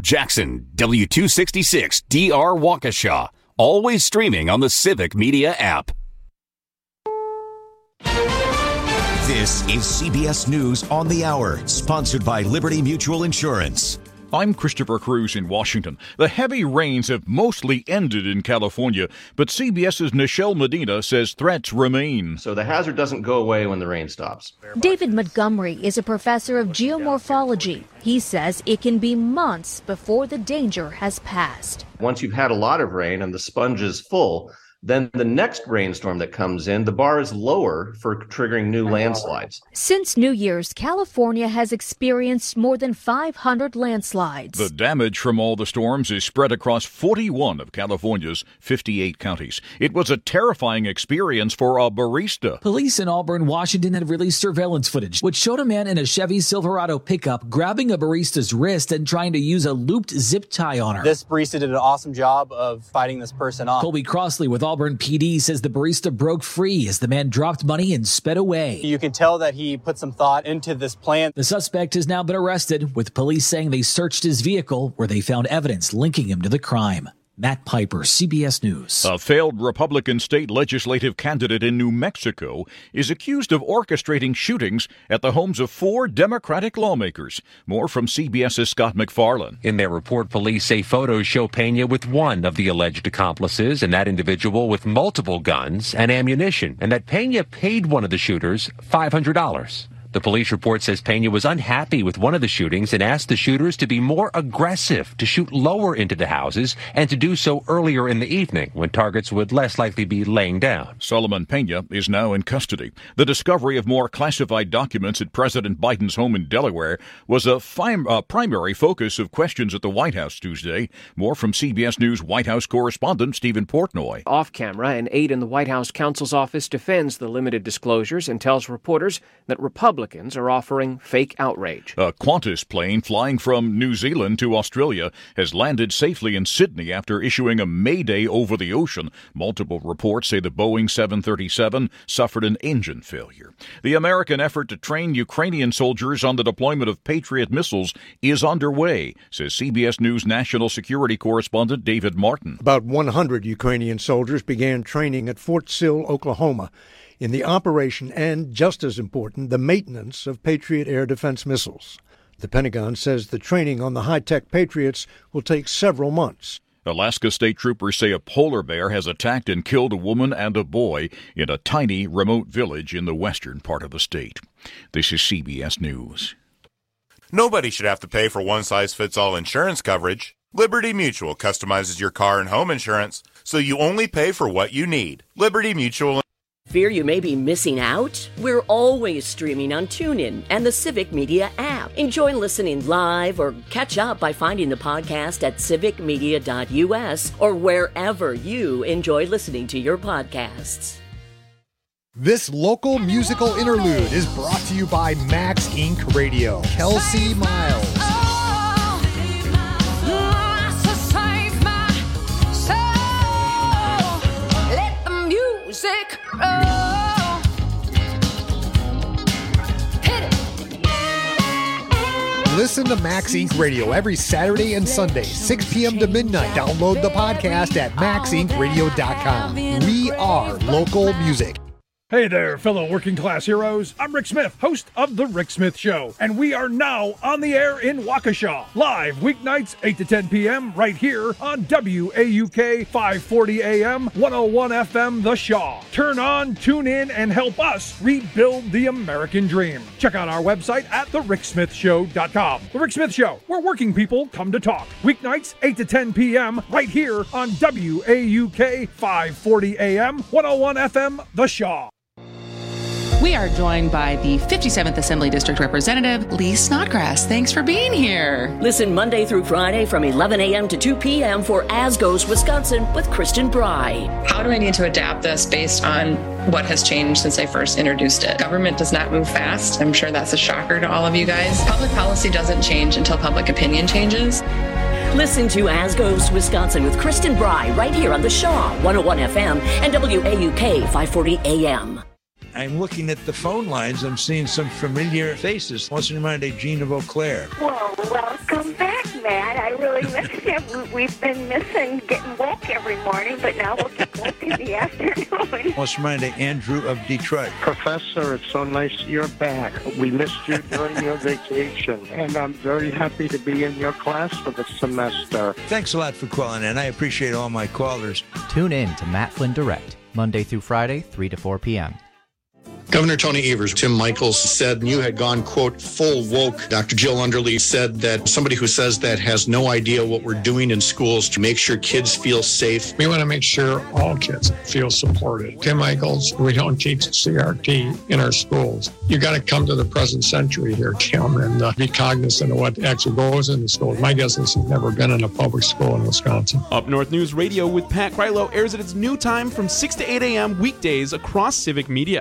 Jackson, W266 DR Waukesha. Always streaming on the Civic Media app. This is CBS News on the Hour, sponsored by Liberty Mutual Insurance. I'm Christopher Cruz in Washington. The heavy rains have mostly ended in California, but CBS's Nichelle Medina says threats remain. So the hazard doesn't go away when the rain stops. David Montgomery is a professor of geomorphology. He says it can be months before the danger has passed. Once you've had a lot of rain and the sponge is full, then the next rainstorm that comes in, the bar is lower for triggering new landslides. Since New Year's, California has experienced more than 500 landslides. The damage from all the storms is spread across 41 of California's 58 counties. It was a terrifying experience for a barista. Police in Auburn, Washington had released surveillance footage, which showed a man in a Chevy Silverado pickup grabbing a barista's wrist and trying to use a looped zip tie on her. This barista did an awesome job of fighting this person off. Colby Crossley with Auburn PD says the barista broke free as the man dropped money and sped away. You can tell that he put some thought into this plan. The suspect has now been arrested, with police saying they searched his vehicle where they found evidence linking him to the crime. Matt Piper, CBS News. A failed Republican state legislative candidate in New Mexico is accused of orchestrating shootings at the homes of 4 Democratic lawmakers. More from CBS's Scott McFarlane. In their report, police say photos show Pena with one of the alleged accomplices, and that individual with multiple guns and ammunition, and that Pena paid one of the shooters $500. The police report says Pena was unhappy with one of the shootings and asked the shooters to be more aggressive, to shoot lower into the houses, and to do so earlier in the evening when targets would less likely be laying down. Solomon Pena is now in custody. The discovery of more classified documents at President Biden's home in Delaware was a primary focus of questions at the White House Tuesday. More from CBS News White House correspondent Stephen Portnoy. Off camera, an aide in the White House counsel's office defends the limited disclosures and tells reporters that Republicans are offering fake outrage. A Qantas plane flying from New Zealand to Australia has landed safely in Sydney after issuing a mayday over the ocean. Multiple reports say the Boeing 737 suffered an engine failure. The American effort to train Ukrainian soldiers on the deployment of Patriot missiles is underway, says CBS News national security correspondent David Martin. About 100 Ukrainian soldiers began training at Fort Sill, Oklahoma, in the operation and, just as important, the maintenance of Patriot air defense missiles. The Pentagon says the training on the high-tech Patriots will take several months. Alaska state troopers say a polar bear has attacked and killed a woman and a boy in a tiny, remote village in the western part of the state. This is CBS News. Nobody should have to pay for one-size-fits-all insurance coverage. Liberty Mutual customizes your car and home insurance, so you only pay for what you need. Liberty Mutual. Fear you may be missing out? We're always streaming on TuneIn and the Civic Media app. Enjoy listening live or catch up by finding the podcast at civicmedia.us or wherever you enjoy listening to your podcasts. This local musical interlude is brought to you by Max Inc. Radio. Kelsey Miles. Listen to Max Inc. Radio every Saturday and Sunday, 6 p.m. to midnight. Download the podcast at maxincradio.com. We are local music. Hey there, fellow working class heroes. I'm Rick Smith, host of The Rick Smith Show, and we are now on the air in Waukesha, live weeknights 8 to 10 p.m. right here on WAUK 540 AM, 101 FM, The Shaw. Turn on, tune in, and help us rebuild the American dream. Check out our website at thericksmithshow.com. The Rick Smith Show, where working people come to talk. Weeknights 8 to 10 p.m. right here on WAUK 540 AM, 101 FM, The Shaw. We are joined by the 57th Assembly District Representative, Lee Snodgrass. Thanks for being here. Listen Monday through Friday from 11 a.m. to 2 p.m. for As Goes Wisconsin with Kristen Bry. How do I need to adapt this based on what has changed since I first introduced it? Government does not move fast. I'm sure that's a shocker to all of you guys. Public policy doesn't change until public opinion changes. Listen to As Goes Wisconsin with Kristen Bry right here on the Shaw, 101 FM and WAUK 540 AM. I'm looking at the phone lines. I'm seeing some familiar faces. What's in mind, Jean of Eau Claire? Well, welcome back, Matt. I really miss you. We've been missing getting woke every morning, but now we'll get woke in the afternoon. What's in mind, Andrew of Detroit? Professor, it's so nice you're back. We missed you during your vacation, and I'm very happy to be in your class for the semester. Thanks a lot for calling in. I appreciate all my callers. Tune in to Matt Flynn Direct, Monday through Friday, 3 to 4 p.m. Governor Tony Evers, Tim Michaels said you had gone, quote, full woke. Dr. Jill Underly said that somebody who says that has no idea what we're doing in schools to make sure kids feel safe. We want to make sure all kids feel supported. Tim Michaels, we don't teach CRT in our schools. You got to come to the present century here, Tim, and be cognizant of what actually goes in the schools. My guess is he's never been in a public school in Wisconsin. Up North News Radio with Pat Krylo airs at its new time from 6 to 8 a.m. weekdays across Civic Media.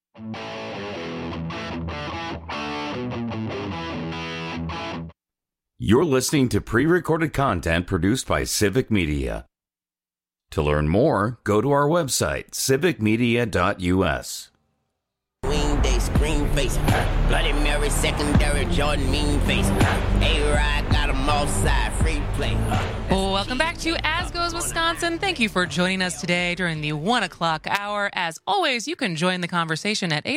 You're listening to pre-recorded content produced by Civic Media. To learn more, go to our website, civicmedia.us. Green Day, screen face, Bloody Mary, secondary, Jordan, mean face, A-Rod, got them offside, free play. Welcome back to As Goes Wisconsin. Thank you for joining us today during the 1 o'clock hour. As always, you can join the conversation at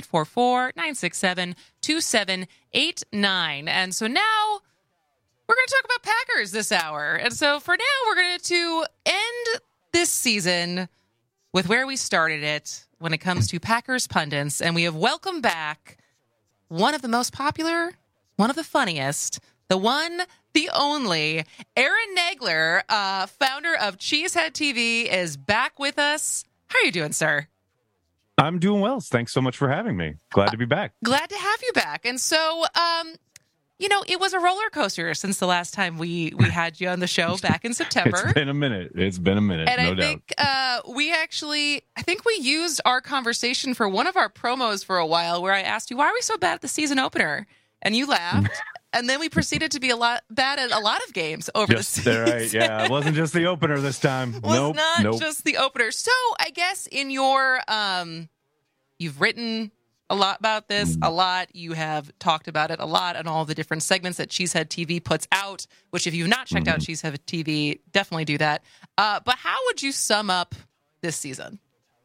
844-967-2789. And so now we're going to talk about Packers this hour. And so for now, we're going to end this season with where we started it when it comes to Packers pundits. And we have welcomed back one of the most popular, one of the funniest, the one, the only, Aaron Nagler, founder of Cheesehead TV, is back with us. How are you doing, sir? I'm doing well. Thanks so much for having me. Glad to be back. Glad to have you back. And so, it was a roller coaster since the last time we had you on the show back in September. It's been a minute. And I think we used our conversation for one of our promos for a while where I asked you, why are we so bad at the season opener? And you laughed. And then we proceeded to be bad at a lot of games over the season. Right. Yeah, it wasn't just the opener this time. Not just the opener. So I guess in your, you've written a lot about this, a lot. You have talked about it a lot on all the different segments that Cheesehead TV puts out, which if you've not checked out Cheesehead TV, definitely do that. But how would you sum up this season?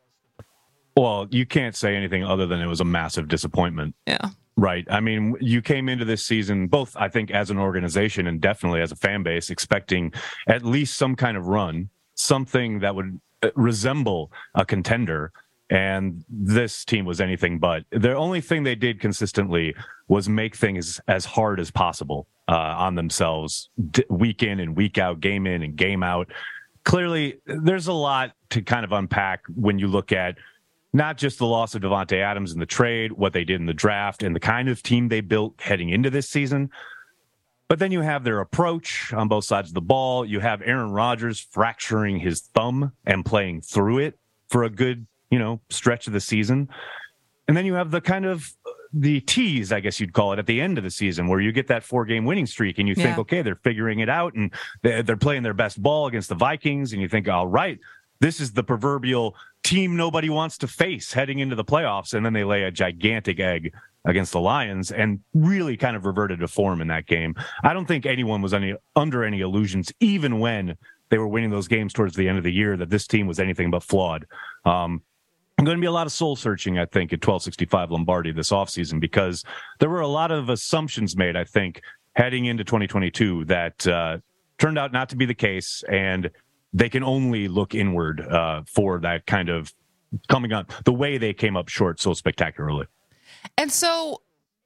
Well, you can't say anything other than it was a massive disappointment. Yeah. Right. I mean, you came into this season, both, I think, as an organization and definitely as a fan base, expecting at least some kind of run, something that would resemble a contender. And this team was anything but. The only thing they did consistently was make things as hard as possible on themselves, week in and week out, game in and game out. Clearly, there's a lot to kind of unpack when you look at not just the loss of Davante Adams in the trade, what they did in the draft, and the kind of team they built heading into this season. But then you have their approach on both sides of the ball. You have Aaron Rodgers fracturing his thumb and playing through it for a good, stretch of the season. And then you have the kind of the tease, I guess you'd call it, at the end of the season where you get that 4-game winning streak and you think, okay, they're figuring it out and they're playing their best ball against the Vikings. And you think, all right, this is the proverbial team nobody wants to face heading into the playoffs. And then they lay a gigantic egg against the Lions and really kind of reverted to form in that game. I don't think anyone was under any illusions, even when they were winning those games towards the end of the year, that this team was anything but flawed. I'm going to be a lot of soul searching, I think, at 1265 Lombardi this offseason, because there were a lot of assumptions made, I think, heading into 2022 that turned out not to be the case. And they can only look inward for that kind of coming up, the way they came up short so spectacularly. And so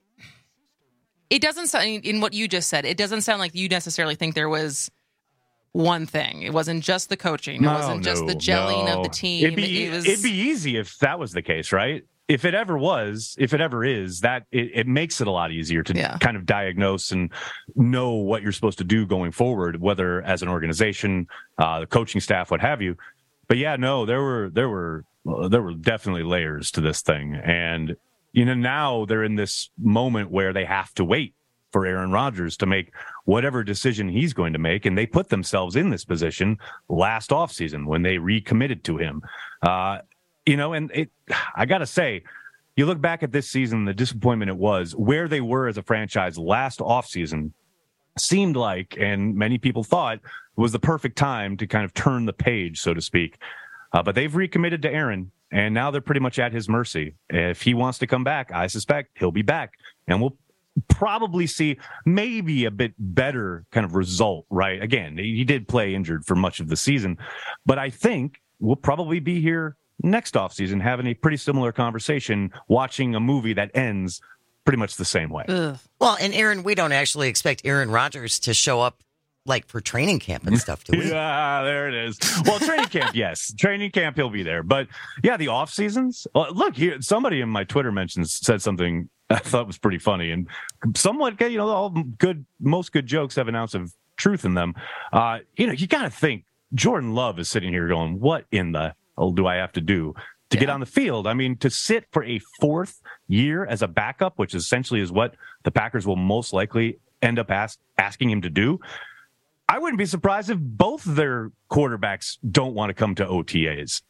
it doesn't sound, in what you just said, it doesn't sound like you necessarily think there was one thing. It wasn't just the coaching. It wasn't just the gelling of the team. It'd be easy if that was the case, right? If it ever is, that it makes it a lot easier to kind of diagnose and know what you're supposed to do going forward, whether as an organization, the coaching staff, what have you. But there were definitely layers to this thing. And, now they're in this moment where they have to wait for Aaron Rodgers to make whatever decision he's going to make. And they put themselves in this position last offseason when they recommitted to him. I got to say, you look back at this season, the disappointment it was, where they were as a franchise last offseason seemed like, and many people thought, was the perfect time to kind of turn the page, so to speak. But they've recommitted to Aaron, and now they're pretty much at his mercy. If he wants to come back, I suspect he'll be back, and we'll probably see maybe a bit better kind of result, right? Again, he did play injured for much of the season, but I think we'll probably be here next offseason having a pretty similar conversation, watching a movie that ends pretty much the same way. Ugh. Well, and Aaron, we don't actually expect Aaron Rodgers to show up like for training camp and stuff, do we? Yeah, there it is. Well, training camp, yes. Training camp, he'll be there. But yeah, the off seasons. Look here, somebody in my Twitter mentions said something I thought was pretty funny and somewhat, all good. Most good jokes have an ounce of truth in them. You got to think Jordan Love is sitting here going, "What in the hell do I have to do to get on the field?" I mean, to sit for a fourth year as a backup, which essentially is what the Packers will most likely end up asking him to do. I wouldn't be surprised if both their quarterbacks don't want to come to OTAs.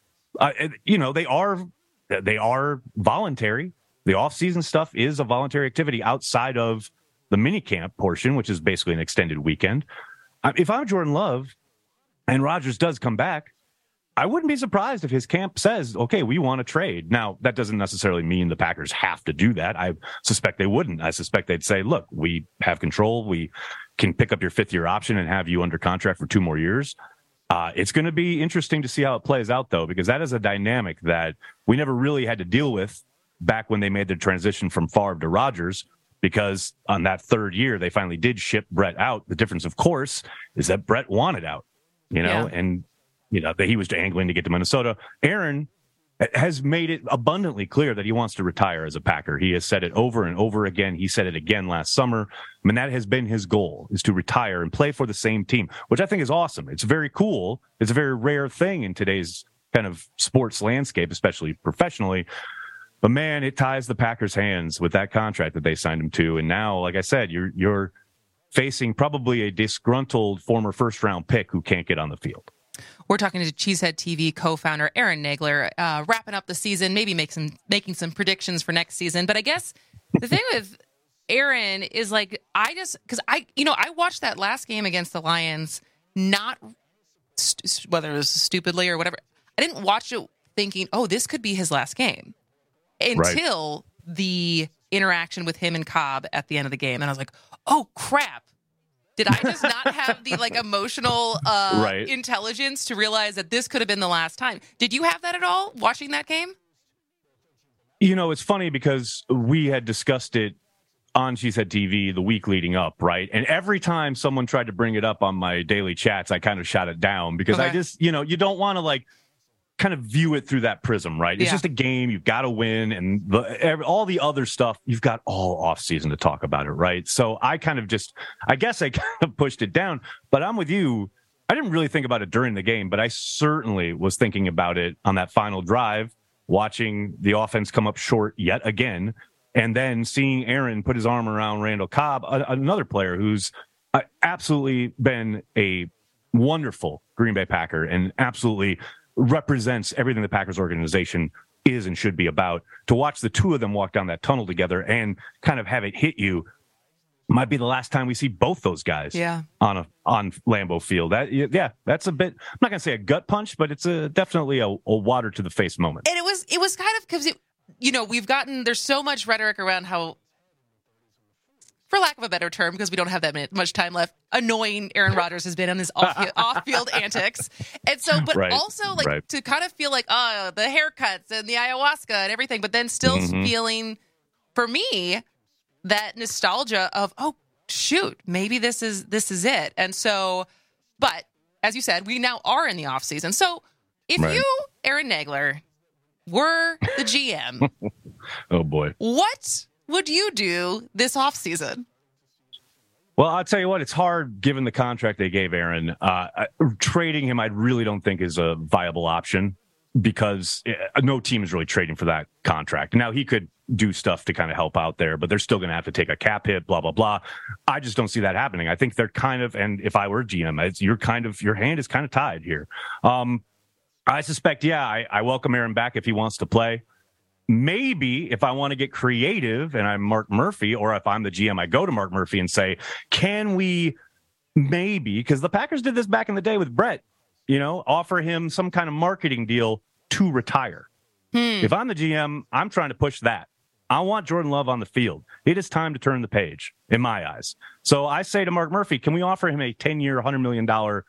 They are voluntary. The off-season stuff is a voluntary activity outside of the minicamp portion, which is basically an extended weekend. If I'm Jordan Love and Rodgers does come back, I wouldn't be surprised if his camp says, okay, we want to trade. Now, that doesn't necessarily mean the Packers have to do that. I suspect they wouldn't. I suspect they'd say, look, we have control. We can pick up your fifth-year option and have you under contract for 2 more years. It's going to be interesting to see how it plays out, though, because that is a dynamic that we never really had to deal with back when they made the transition from Favre to Rodgers, because on that third year, they finally did ship Brett out. The difference, of course, is that Brett wanted out, and that he was angling to get to Minnesota. Aaron has made it abundantly clear that he wants to retire as a Packer. He has said it over and over again. He said it again last summer. I mean, that has been his goal, is to retire and play for the same team, which I think is awesome. It's very cool. It's a very rare thing in today's kind of sports landscape, especially professionally. But man, it ties the Packers' hands with that contract that they signed him to. And now, like I said, you're facing probably a disgruntled former first-round pick who can't get on the field. We're talking to Cheesehead TV co-founder Aaron Nagler, wrapping up the season, maybe making some predictions for next season. But I guess the thing with Aaron is because I watched that last game against the Lions, not whether it was stupidly or whatever. I didn't watch it thinking, oh, this could be his last game until the interaction with him and Cobb at the end of the game. And I was like, oh, crap. Did I just not have the emotional intelligence to realize that this could have been the last time? Did you have that at all watching that game? It's funny because we had discussed it on Cheesehead TV the week leading up, right? And every time someone tried to bring it up on my daily chats, I kind of shot it down because I just, you don't want to kind of view it through that prism, right? It's just a game. You've got to win. And all the other stuff, you've got all off season to talk about it, right? So I kind of pushed it down, but I'm with you. I didn't really think about it during the game, but I certainly was thinking about it on that final drive, watching the offense come up short yet again, and then seeing Aaron put his arm around Randall Cobb, another player who's absolutely been a wonderful Green Bay Packer and absolutely represents everything the Packers organization is and should be about. To watch the two of them walk down that tunnel together and kind of have it hit you might be the last time we see both those guys on Lambeau Field. That's a bit, I'm not going to say a gut punch, but it's definitely a water to the face moment. And it was kind of because, there's so much rhetoric around how, for lack of a better term, because we don't have that much time left, annoying Aaron Rodgers has been on his off-field antics. And so, but also to kind of feel like, the haircuts and the ayahuasca and everything, but then still feeling, for me, that nostalgia of, oh, shoot, maybe this is it. And so, but as you said, we now are in the off season. So if you, Aaron Nagler, were the GM, oh boy, what would you do this offseason? Well, I'll tell you what, it's hard given the contract they gave Aaron. Trading him, I really don't think is a viable option because no team is really trading for that contract. Now, he could do stuff to kind of help out there, but they're still going to have to take a cap hit, blah, blah, blah. I just don't see that happening. I think they're kind of, and if I were GM, your hand is kind of tied here. I suspect, I welcome Aaron back if he wants to play. maybe if I want to get creative and I'm Mark Murphy, or if I'm the GM, I go to Mark Murphy and say, can we maybe, because the Packers did this back in the day with Brett, offer him some kind of marketing deal to retire. If I'm the GM, I'm trying to push that. I want Jordan Love on the field. It is time to turn the page, in my eyes. So I say to Mark Murphy, can we offer him a 10-year, $100 million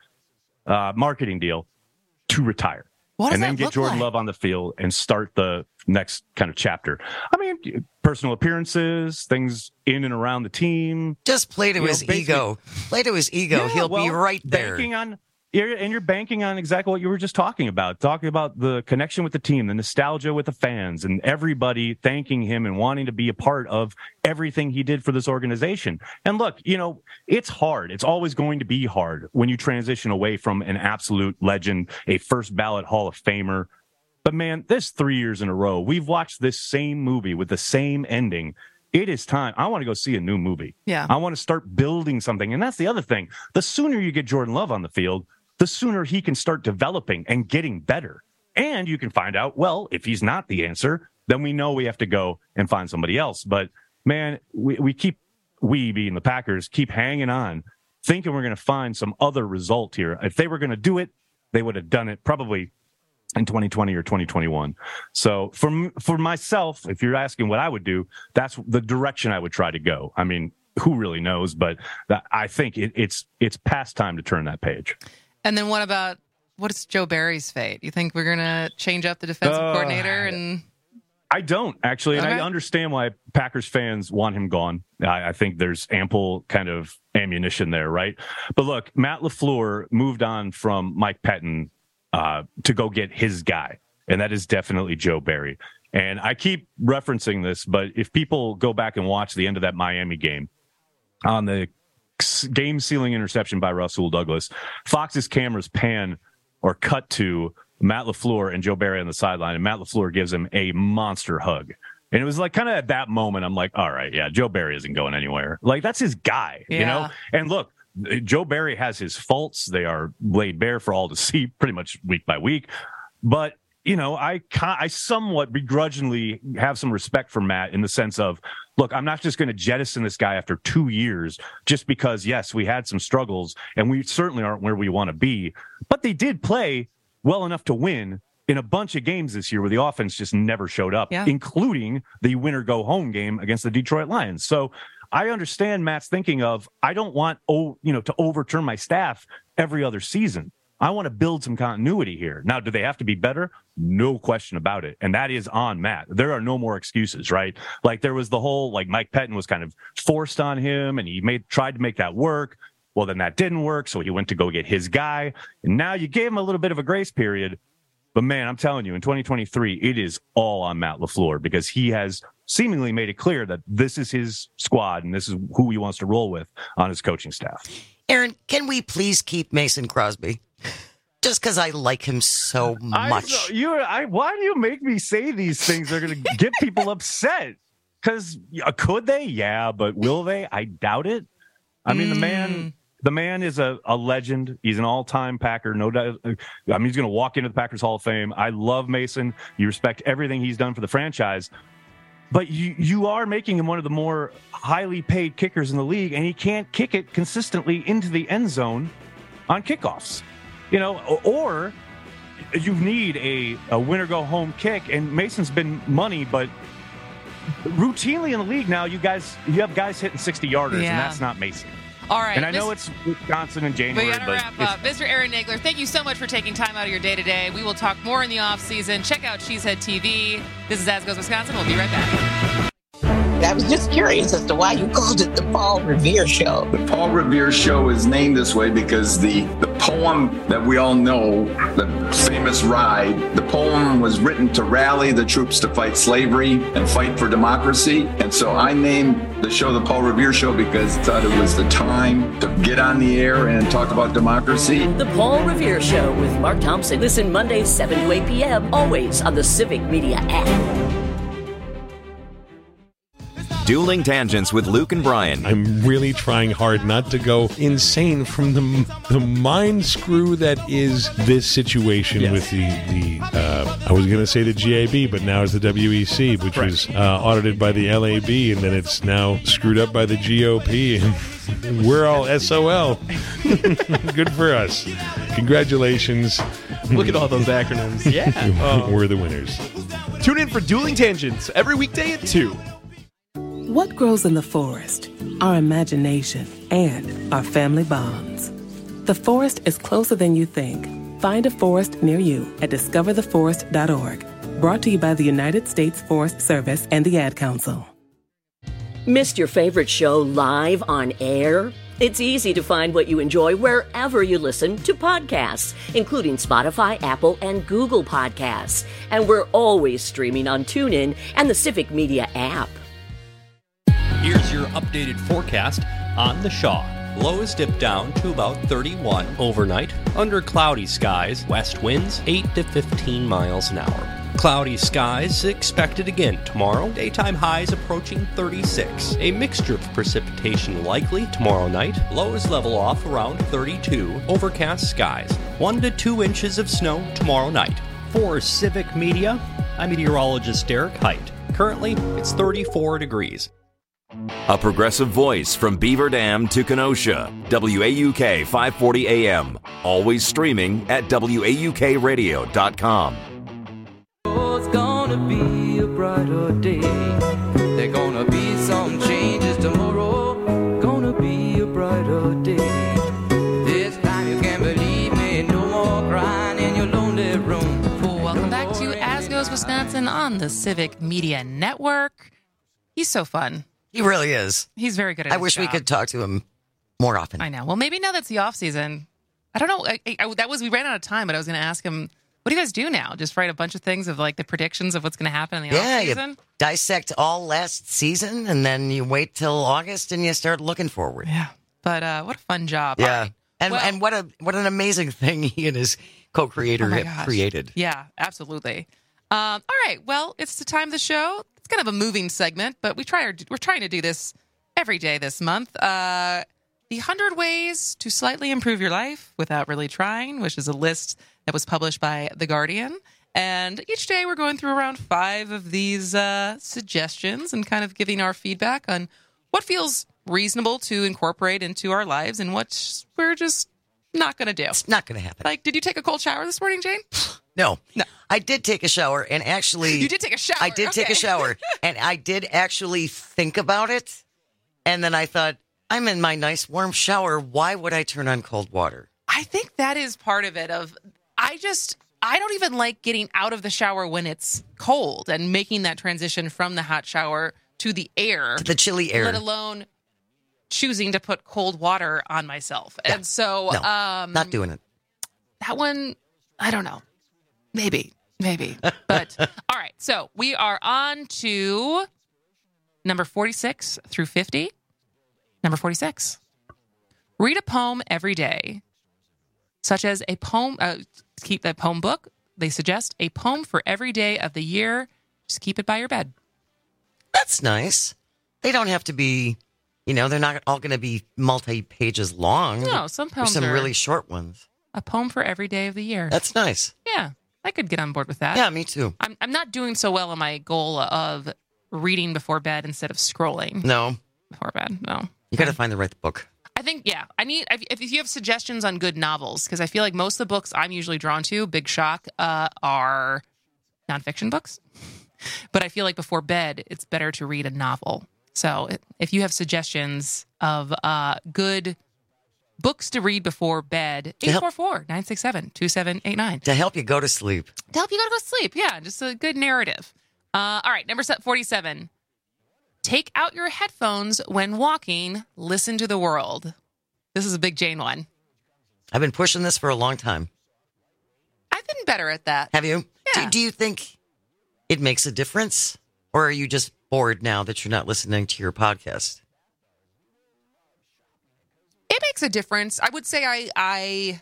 marketing deal to retire? And then get Jordan Love on the field and start the next kind of chapter. I mean, personal appearances, things in and around the team. Just play to his ego. Play to his ego. Yeah, He'll be right there. You're banking on exactly what you were just talking about the connection with the team, the nostalgia with the fans, and everybody thanking him and wanting to be a part of everything he did for this organization. And look, it's hard. It's always going to be hard when you transition away from an absolute legend, a first ballot Hall of Famer. But man, this 3 years in a row, we've watched this same movie with the same ending. It is time. I want to go see a new movie. Yeah. I want to start building something. And that's the other thing. The sooner you get Jordan Love on the field, the sooner he can start developing and getting better. And you can find out, well, if he's not the answer, then we know we have to go and find somebody else. But man, we being the Packers, keep hanging on, thinking we're going to find some other result here. If they were going to do it, they would have done it probably in 2020 or 2021. So for myself, if you're asking what I would do, that's the direction I would try to go. I mean, who really knows? But I think it's past time to turn that page. And then what is Joe Barry's fate? You think we're going to change up the defensive coordinator? And I don't, actually. And I understand why Packers fans want him gone. I think there's ample kind of ammunition there, right? But look, Matt LaFleur moved on from Mike Pettin to go get his guy. And that is definitely Joe Barry. And I keep referencing this, but if people go back and watch the end of that Miami game, on the game-sealing interception by Rasul Douglas, Fox's cameras pan or cut to Matt LaFleur and Joe Barry on the sideline, and Matt LaFleur gives him a monster hug. And it was like kind of at that moment, I'm like, all right, yeah, Joe Barry isn't going anywhere. Like, that's his guy, And look, Joe Barry has his faults. They are laid bare for all to see pretty much week by week. But, I somewhat begrudgingly have some respect for Matt in the sense of, look, I'm not just going to jettison this guy after 2 years just because, yes, we had some struggles and we certainly aren't where we want to be. But they did play well enough to win in a bunch of games this year where the offense just never showed up, including the winner-go-home game against the Detroit Lions. So I understand Matt's thinking of, I don't want to overturn my staff every other season. I want to build some continuity here. Now, do they have to be better? No question about it. And that is on Matt. There are no more excuses, right? Like there was the whole, like Mike Pettin was kind of forced on him and he tried to make that work. Well, then that didn't work. So he went to go get his guy. And now you gave him a little bit of a grace period. But man, I'm telling you, in 2023, it is all on Matt LaFleur because he has seemingly made it clear that this is his squad and this is who he wants to roll with on his coaching staff. Aaron, can we please keep Mason Crosby? Just because I like him so much. Why do you make me say these things? They're going to get people upset. Because could they? Yeah, but will they? I doubt it. I mean, the man is a legend. He's an all-time Packer, no doubt. I mean, he's going to walk into the Packers Hall of Fame. I love Mason. You respect everything he's done for the franchise. But you are making him one of the more highly paid kickers in the league, and he can't kick it consistently into the end zone on kickoffs. Or you need a winner-go-home kick, and Mason's been money, but routinely in the league now, you have guys hitting 60-yarders, and that's not Mason. All right. And I know it's Wisconsin in January. We got to wrap up. Mr. Aaron Nagler, thank you so much for taking time out of your day today. We will talk more in the offseason. Check out Cheesehead TV. This is As Goes Wisconsin. We'll be right back. I was just curious as to why you called it the Paul Revere Show. The Paul Revere Show is named this way because the poem that we all know, the famous ride, the poem was written to rally the troops to fight slavery and fight for democracy. And so I named the show the Paul Revere Show because I thought it was the time to get on the air and talk about democracy. The Paul Revere Show with Mark Thompson. Listen Mondays 7 to 8 p.m. always on the Civic Media app. Dueling Tangents with Luke and Brian. I'm really trying hard not to go insane from the mind screw that is this situation with the I was going to say the GAB, but now it's the WEC, which was audited by the LAB, and then it's now screwed up by the GOP, and we're all SOL. Good for us. Congratulations. Look at all those acronyms. Yeah. We're the winners. Tune in for Dueling Tangents every weekday at 2. What grows in the forest? Our imagination and our family bonds. The forest is closer than you think. Find a forest near you at discovertheforest.org. Brought to you by the United States Forest Service and the Ad Council. Missed your favorite show live on air? It's easy to find what you enjoy wherever you listen to podcasts, including Spotify, Apple, and Google Podcasts. And we're always streaming on TuneIn and the Civic Media app. Here's your updated forecast on the Shaw. Lows dip down to about 31 overnight. Under cloudy skies, west winds 8 to 15 miles an hour. Cloudy skies expected again tomorrow. Daytime highs approaching 36. A mixture of precipitation likely tomorrow night. Lows level off around 32. Overcast skies. 1 to 2 inches of snow tomorrow night. For Civic Media, I'm meteorologist Derek Height. Currently, it's 34 degrees. A progressive voice from Beaver Dam to Kenosha. WAUK 540 AM. Always streaming at WAUKradio.com. It's gonna be a brighter day. There's gonna be some changes tomorrow. Gonna be a brighter day. This time you can believe me. No more crying in your lonely room. Welcome back to As Goes Wisconsin on the Civic Media Network. He's so fun. He really is. He's very good at I his wish we job. could talk to him more often. I know. Well, maybe now that's the off season. I don't know. We ran out of time, but I was going to ask him, what do you guys do now? Just write a bunch of things of like the predictions of what's going to happen in the off season? You dissect all last season, and then you wait till August, and you start looking forward. Yeah. But what a fun job. Yeah. And what an amazing thing he and his co-creator have created. Yeah, absolutely. All right. Well, it's the time of the show. It's kind of a moving segment, but we're trying to do this every day this month. The 100 Ways to Slightly Improve Your Life Without Really Trying, which is a list that was published by The Guardian. And each day we're going through around 5 of these suggestions and kind of giving our feedback on what feels reasonable to incorporate into our lives and what we're just not going to do. It's not going to happen. Like, did you take a cold shower this morning, Jane? No. I did take a shower, and actually... You did take a shower? I did take a shower, and I did actually think about it, and then I thought, I'm in my nice warm shower. Why would I turn on cold water? I think that is part of it. I don't even like getting out of the shower when it's cold and making that transition from the hot shower to the air. To the chilly air. Let alone choosing to put cold water on myself. Yeah. And so... No, not doing it. That one, I don't know. Maybe. But, all right. So we are on to number 46 through 50. Number 46. Read a poem every day, such as a poem. Keep that poem book. They suggest a poem for every day of the year. Just keep it by your bed. That's nice. They don't have to be, they're not all going to be multi-pages long. No, some poems There's some really short ones. A poem for every day of the year. That's nice. Yeah, I could get on board with that. Yeah, me too. I'm not doing so well on my goal of reading before bed instead of scrolling. No. Before bed, no. You got to find the right book. I think, yeah. If you have suggestions on good novels, because I feel like most of the books I'm usually drawn to, big shock, are nonfiction books. But I feel like before bed, it's better to read a novel. So if you have suggestions of good books to read before bed, 844-967-2789. To help you go to sleep. To help you go to sleep, yeah. Just a good narrative. All right, number 47. Take out your headphones when walking. Listen to the world. This is a big Jane one. I've been pushing this for a long time. I've been better at that. Have you? Yeah. Do you think it makes a difference? Or are you just bored now that you're not listening to your podcast? It makes a difference. I would say I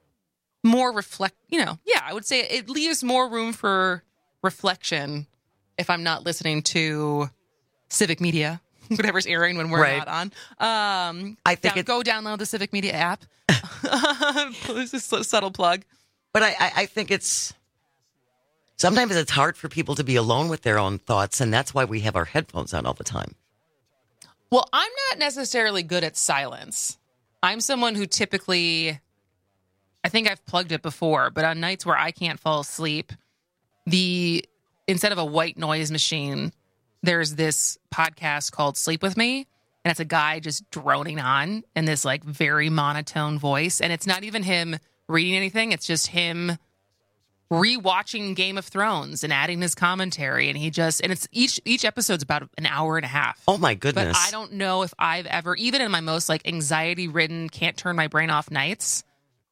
more reflect, I would say it leaves more room for reflection if I'm not listening to Civic Media, whatever's airing when we're not on. I think go download the Civic Media app. This is a subtle plug. But I think sometimes it's hard for people to be alone with their own thoughts, and that's why we have our headphones on all the time. Well, I'm not necessarily good at silence. I'm someone who typically, I think I've plugged it before, but on nights where I can't fall asleep, instead of a white noise machine, there's this podcast called Sleep With Me, and it's a guy just droning on in this like very monotone voice, and it's not even him reading anything, it's just him rewatching Game of Thrones and adding his commentary, and it's each episode's about an hour and a half. Oh my goodness. But I don't know if I've ever, even in my most like anxiety ridden, can't turn my brain off nights,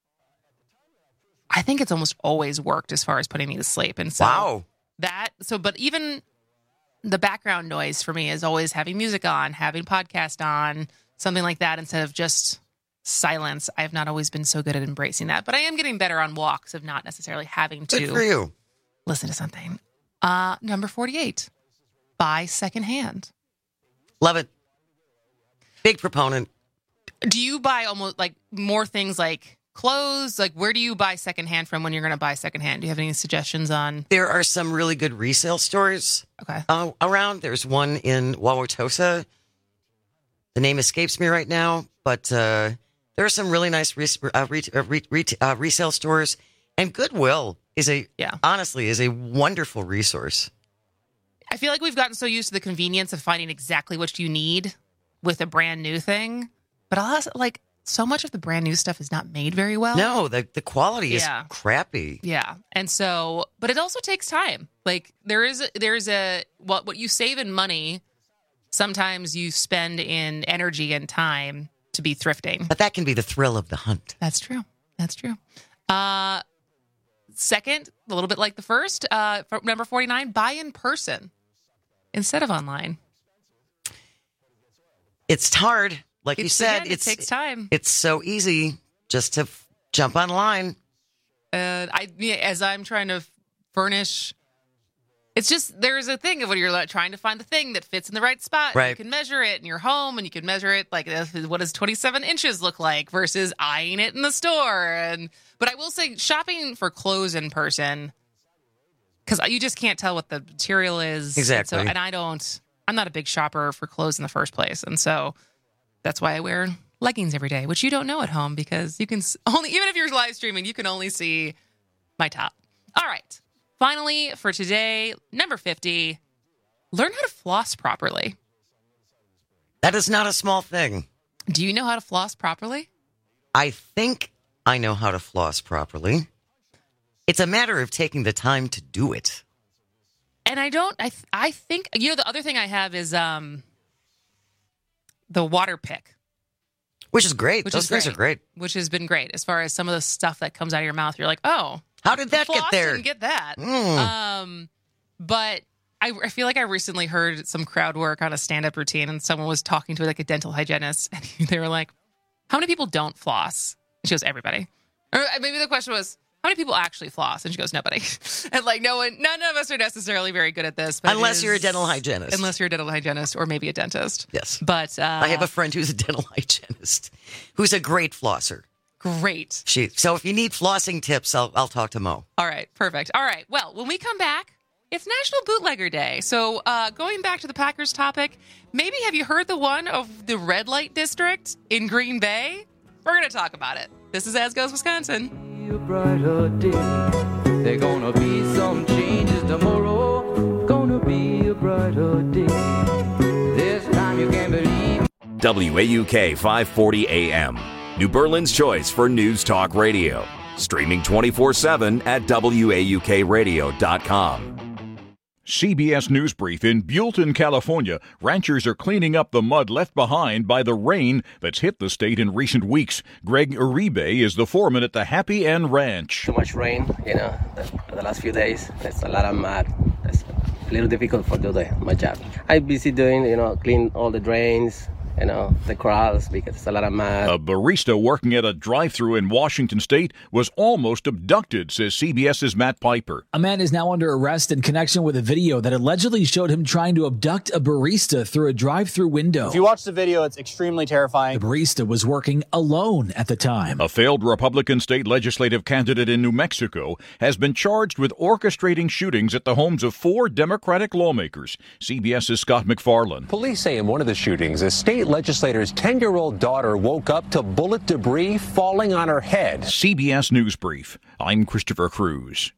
I think it's almost always worked as far as putting me to sleep. And so but even the background noise for me is always having music on, having podcast on, something like that, instead of just silence. I have not always been so good at embracing that, but I am getting better on walks of not necessarily having to Good for you. Listen to something. Number 48, buy secondhand. Love it. Big proponent. Do you buy almost like more things like clothes? Like, where do you buy secondhand from when you're going to buy secondhand? Do you have any suggestions on? There are some really good resale stores around. There's one in Wauwatosa. The name escapes me right now, but there are some really nice resale stores, and Goodwill is honestly a wonderful resource. I feel like we've gotten so used to the convenience of finding exactly what you need with a brand new thing, but like so much of the brand new stuff is not made very well. No, the quality is crappy. Yeah, and so, but it also takes time. Like there's what you save in money, sometimes you spend in energy and time to be thrifting. But that can be the thrill of the hunt. That's true. Second, a little bit like the first, number 49, buy in person instead of online. It's hard. Like you said, it takes time. It's so easy just to jump online. As I'm trying to furnish, it's just, there's a thing of when you're trying to find the thing that fits in the right spot. Right. You can measure it in your home, and you can measure it like, what does 27 inches look like versus eyeing it in the store. But I will say, shopping for clothes in person, because you just can't tell what the material is. Exactly. And I'm not a big shopper for clothes in the first place. And so that's why I wear leggings every day, which you don't know at home because you can only, even if you're live streaming, you can only see my top. All right. Finally, for today, number 50, learn how to floss properly. That is not a small thing. Do you know how to floss properly? I think I know how to floss properly. It's a matter of taking the time to do it. And I think, the other thing I have is the water pick. Which is great. Those things are great. Which has been great as far as some of the stuff that comes out of your mouth. You're like, oh. How did that get there? Didn't get that. But I feel like I recently heard some crowd work on a stand-up routine, and someone was talking to like a dental hygienist, and they were like, how many people don't floss? And she goes, everybody. Or maybe the question was, how many people actually floss? And she goes, nobody. And like none of us are necessarily very good at this. But unless you're a dental hygienist. Unless you're a dental hygienist or maybe a dentist. Yes. But I have a friend who's a dental hygienist who's a great flosser. Great. So if you need flossing tips, I'll talk to Mo. All right. Perfect. All right. Well, when we come back, it's National Bootlegger Day. So going back to the Packers topic, maybe have you heard the one of the red light district in Green Bay? We're going to talk about it. This is As Goes Wisconsin. A brighter day. There gonna be some changes tomorrow. Gonna be a brighter day. This time you can believe. WAUK 540 AM. New Berlin's choice for news talk radio. Streaming 24/7 at WAUKradio.com. CBS News Brief in Buellton, California. Ranchers are cleaning up the mud left behind by the rain that's hit the state in recent weeks. Greg Uribe is the foreman at the Happy End Ranch. Too much rain, the last few days. There's a lot of mud. It's a little difficult for my job. I'm busy doing, clean all the drains, the crowds because it's a lot of mud. A barista working at a drive-thru in Washington State was almost abducted, says CBS's Matt Piper. A man is now under arrest in connection with a video that allegedly showed him trying to abduct a barista through a drive-thru window. If you watch the video, it's extremely terrifying. The barista was working alone at the time. A failed Republican state legislative candidate in New Mexico has been charged with orchestrating shootings at the homes of 4 Democratic lawmakers. CBS's Scott McFarland. Police say in one of the shootings, a state legislator's 10-year-old daughter woke up to bullet debris falling on her head. CBS News Brief. I'm Christopher Cruz.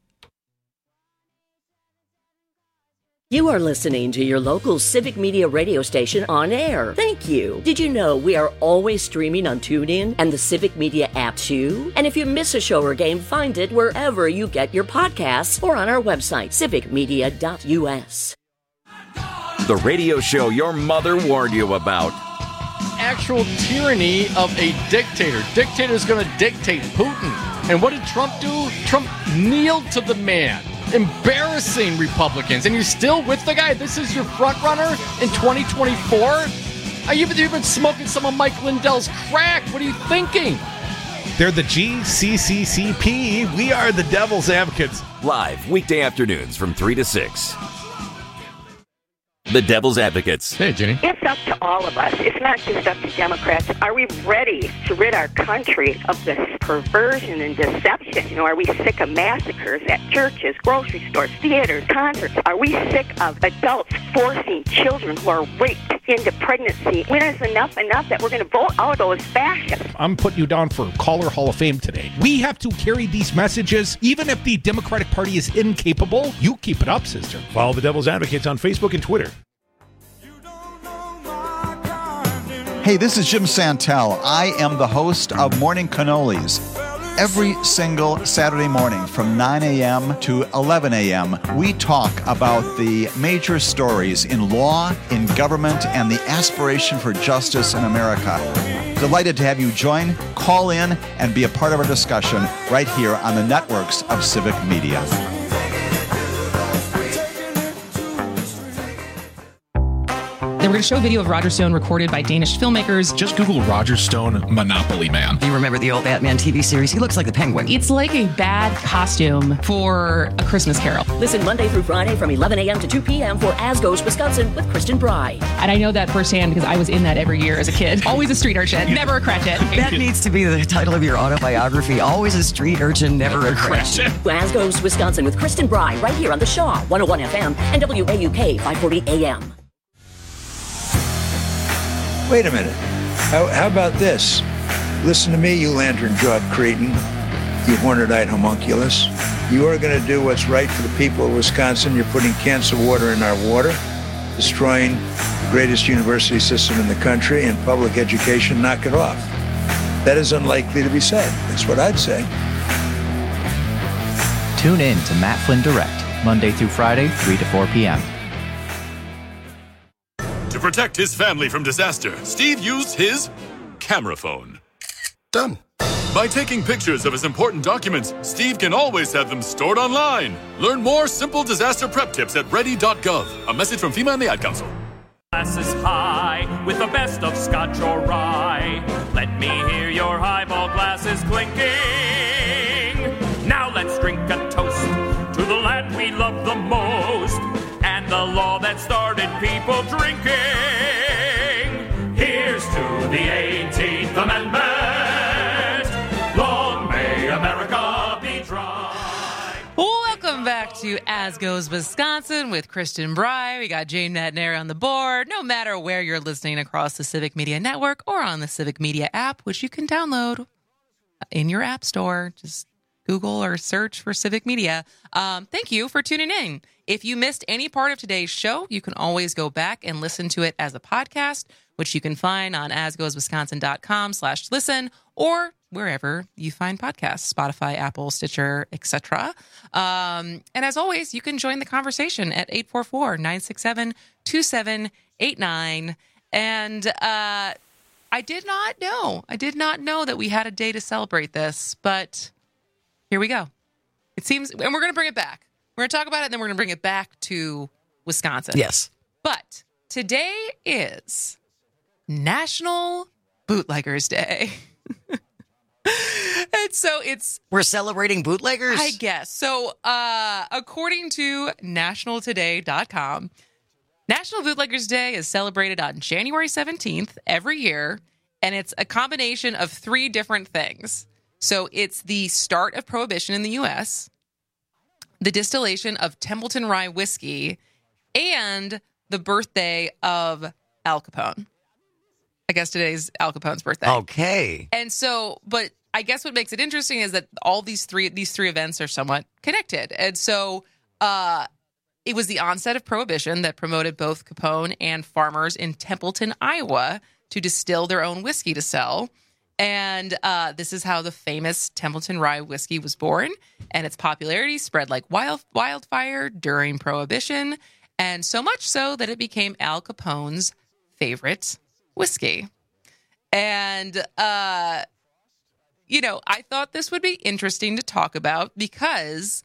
You are listening to your local Civic Media radio station on air. Thank you. Did you know we are always streaming on TuneIn and the Civic Media app too? And if you miss a show or game, find it wherever you get your podcasts or on our website, civicmedia.us. The radio show your mother warned you about. Actual tyranny of a dictator. Dictator's going to dictate Putin. And what did Trump do? Trump kneeled to the man. Embarrassing Republicans. And you're still with the guy? This is your front runner in 2024? You've been smoking some of Mike Lindell's crack. What are you thinking? They're the GCCCP. We are the Devil's Advocates. Live weekday afternoons from 3 to 6. The Devil's Advocates. Hey, Jenny. It's up to all of us. It's not just up to Democrats. Are we ready to rid our country of this perversion and deception? Are we sick of massacres at churches, grocery stores, theaters, concerts? Are we sick of adults forcing children who are raped into pregnancy? When is enough that we're going to vote out those fascists? I'm putting you down for Caller Hall of Fame today. We have to carry these messages, even if the Democratic Party is incapable. You keep it up, sister. Follow the Devil's Advocates on Facebook and Twitter. Hey, this is Jim Santel. I am the host of Morning Cannolis. Every single Saturday morning from 9 a.m. to 11 a.m., we talk about the major stories in law, in government, and the aspiration for justice in America. Delighted to have you join, call in, and be a part of our discussion right here on the networks of Civic Media. They were going to show a video of Roger Stone recorded by Danish filmmakers. Just Google Roger Stone Monopoly Man. Do you remember the old Batman TV series? He looks like the Penguin. It's like a bad costume for A Christmas Carol. Listen Monday through Friday from 11 a.m. to 2 p.m. for As Goes Wisconsin with Kristen Bry. And I know that firsthand because I was in that every year as a kid. Always a street urchin, never a cratchit. That needs to be the title of your autobiography. Always a street urchin, never a cratchit. As Goes Wisconsin with Kristen Bry right here on the Shaw 101 FM and WAUK 540 AM. Wait a minute. How about this? Listen to me, you lantern-jawed cretin, you horned-eyed homunculus. You are going to do what's right for the people of Wisconsin. You're putting cancer water in our water, destroying the greatest university system in the country and public education. Knock it off. That is unlikely to be said. That's what I'd say. Tune in to Matt Flynn Direct, Monday through Friday, 3 to 4 p.m. To protect his family from disaster, Steve used his camera phone. Done. By taking pictures of his important documents, Steve can always have them stored online. Learn more simple disaster prep tips at ready.gov. A message from FEMA and the Ad Council. Glasses high with the best of scotch or rye. Let me hear your highball glasses clinking. Now let's drink a toast to the land we love the most and the law that started people drinking. Here's to the 18th Amendment. Long may America be dry. Welcome back to As Goes Wisconsin with Kristen Bry. We got Jane Natneri on the board. No matter where you're listening across the Civic Media Network or on the Civic Media app, which you can download in your app store. Just Google or search for Civic Media. Thank you for tuning in. If you missed any part of today's show, you can always go back and listen to it as a podcast, which you can find on asgoeswisconsin.com/listen or wherever you find podcasts, Spotify, Apple, Stitcher, etc. And as always, you can join the conversation at 844-967-2789. And I did not know that we had a day to celebrate this, but here we go. It seems, and we're going to bring it back. We're going to talk about it, and then we're going to bring it back to Wisconsin. Yes. But today is National Bootleggers Day. And so we're celebrating bootleggers, I guess. So according to nationaltoday.com, National Bootleggers Day is celebrated on January 17th every year, and it's a combination of 3 different things. So it's the start of Prohibition in the U.S., the distillation of Templeton Rye whiskey, and the birthday of Al Capone. I guess today's Al Capone's birthday. Okay. And so, but I guess what makes it interesting is that all these three events are somewhat connected. And so it was the onset of Prohibition that promoted both Capone and farmers in Templeton, Iowa, to distill their own whiskey to sell. And this is how the famous Templeton Rye whiskey was born. And its popularity spread like wildfire during Prohibition. And so much so that it became Al Capone's favorite whiskey. And, I thought this would be interesting to talk about because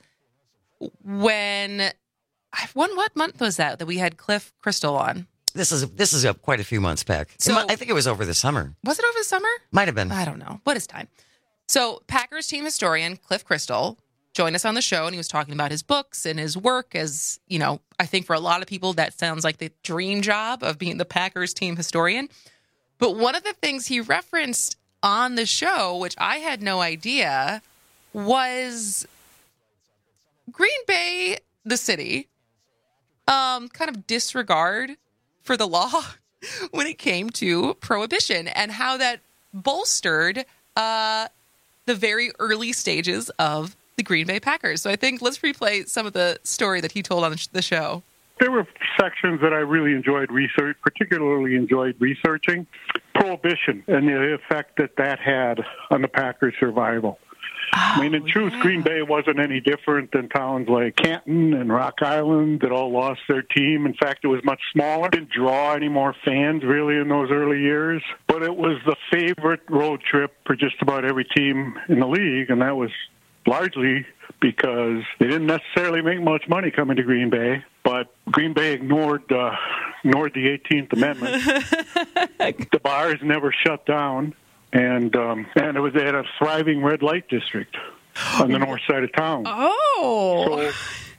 what month was that we had Cliff Crystal on? This is quite a few months back. So I think it was over the summer. Was it over the summer? Might have been. I don't know. What is time? So Packers team historian Cliff Crystal joined us on the show, and he was talking about his books and his work as, I think for a lot of people that sounds like the dream job of being the Packers team historian. But one of the things he referenced on the show, which I had no idea, was Green Bay, the city, kind of disregard for the law when it came to Prohibition and how that bolstered the very early stages of the Green Bay Packers. So I think let's replay some of the story that he told on the show. There were sections that I really particularly enjoyed researching. Prohibition and the effect that had on the Packers' survival. In truth, Green Bay wasn't any different than towns like Canton and Rock Island that all lost their team. In fact, it was much smaller. It didn't draw any more fans, really, in those early years. But it was the favorite road trip for just about every team in the league, and that was largely because they didn't necessarily make much money coming to Green Bay, but Green Bay ignored the 18th Amendment. The bars never shut down, and they had a thriving red light district on the north side of town. Oh,